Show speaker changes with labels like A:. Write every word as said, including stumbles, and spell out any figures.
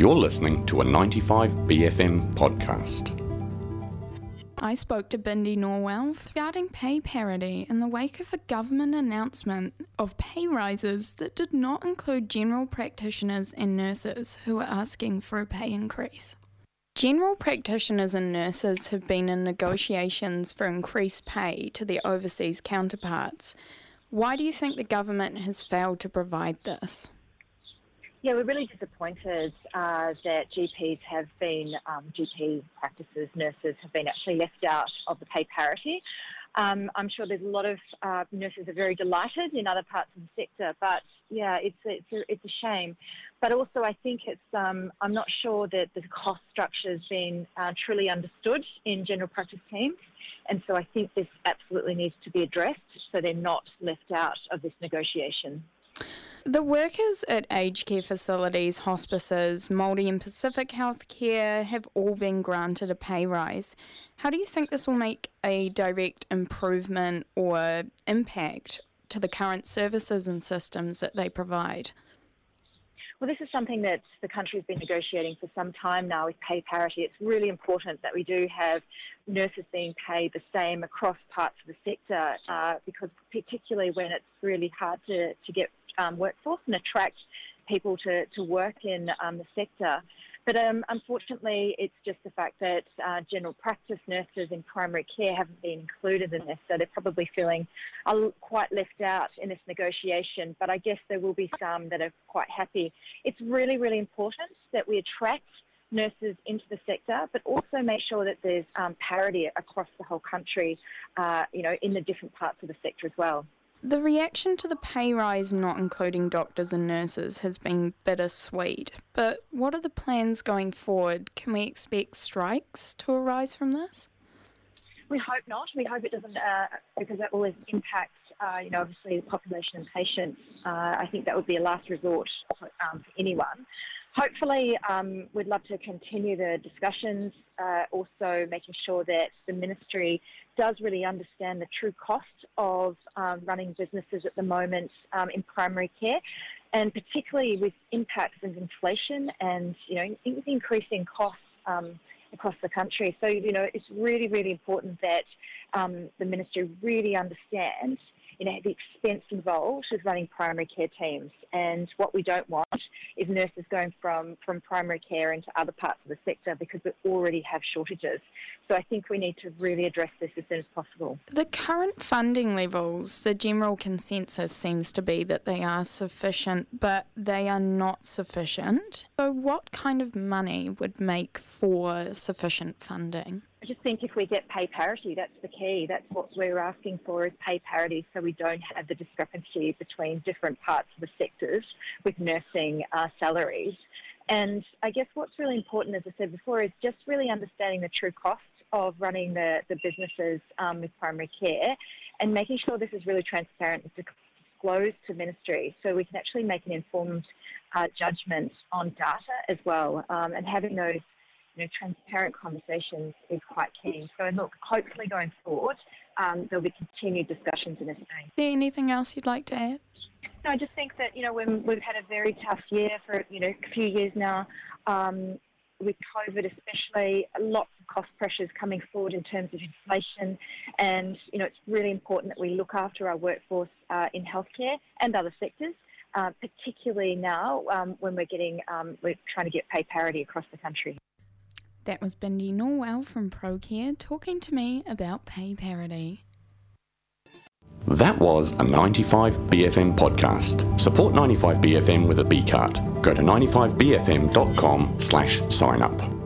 A: You're listening to a ninety-five B F M podcast.
B: I spoke to Bindi Norwell regarding pay parity in the wake of a government announcement of pay rises that did not include general practitioners and nurses who are asking for a pay increase. General practitioners and nurses have been in negotiations for increased pay to their overseas counterparts. Why do you think the government has failed to provide this?
C: Yeah, we're really disappointed uh, that G Ps have been, um, G P practices, nurses have been actually left out of the pay parity. Um, I'm sure there's a lot of uh, nurses are very delighted in other parts of the sector, but yeah, it's it's a, it's a shame. But also, I think it's um, I'm not sure that the cost structure has been uh, truly understood in general practice teams, and so I think this absolutely needs to be addressed so they're not left out of this negotiation.
B: The workers at aged care facilities, hospices, Māori and Pacific Healthcare have all been granted a pay rise. How do you think this will make a direct improvement or impact to the current services and systems that they provide?
C: Well, this is something that the country has been negotiating for some time now with pay parity. It's really important that we do have nurses being paid the same across parts of the sector uh, because particularly when it's really hard to, to get um, workforce and attract people to, to work in um, the sector. But um, unfortunately, it's just the fact that uh, general practice nurses in primary care haven't been included in this, so they're probably feeling uh, quite left out in this negotiation. But I guess there will be some that are quite happy. It's really, really important that we attract nurses into the sector, but also make sure that there's um, parity across the whole country, uh, you know, in the different parts of the sector as well.
B: The reaction to the pay rise not including doctors and nurses has been bittersweet, but what are the plans going forward? Can we expect strikes to arise from this?
C: We hope not. We hope it doesn't, uh, because that will impact, uh, you know, obviously the population and patients. Uh, I think that would be a last resort um, for anyone. Hopefully, um, we'd love to continue the discussions, uh, also making sure that the ministry does really understand the true cost of um, running businesses at the moment um, in primary care, and particularly with impacts of inflation and, you know, in- increasing costs um, across the country. So, you know, it's really, really important that um, the ministry really understands, you know, the expense involved with running primary care teams. And what we don't want is nurses going from, from primary care into other parts of the sector because we already have shortages. So I think we need to really address this as soon as possible.
B: The current funding levels, the general consensus seems to be that they are sufficient, but they are not sufficient. So what kind of money would make for sufficient funding?
C: I just think if we get pay parity, that's the key. That's what we're asking for, is pay parity, so we don't have the discrepancy between different parts of the sectors with nursing uh, salaries. And I guess what's really important, as I said before, is just really understanding the true cost of running the, the businesses um, with primary care and making sure this is really transparent and disclosed to ministry so we can actually make an informed uh, judgment on data as well, um, and having those You know, transparent conversations is quite key. So look, hopefully going forward, um, there'll be continued discussions in this vein.
B: Is there anything else you'd like to add?
C: No, I just think that, you know, when we've had a very tough year for, you know, a few years now, um, with COVID especially, lots of cost pressures coming forward in terms of inflation, and, you know, it's really important that we look after our workforce uh, in healthcare and other sectors, uh, particularly now um, when we're getting, um, we're trying to get pay parity across the country.
B: That was Bindi Norwell from ProCare talking to me about pay parity.
A: That was a ninety-five B F M podcast. Support ninety-five B F M with a B card. Go to ninety-five B F M dot com slash sign up.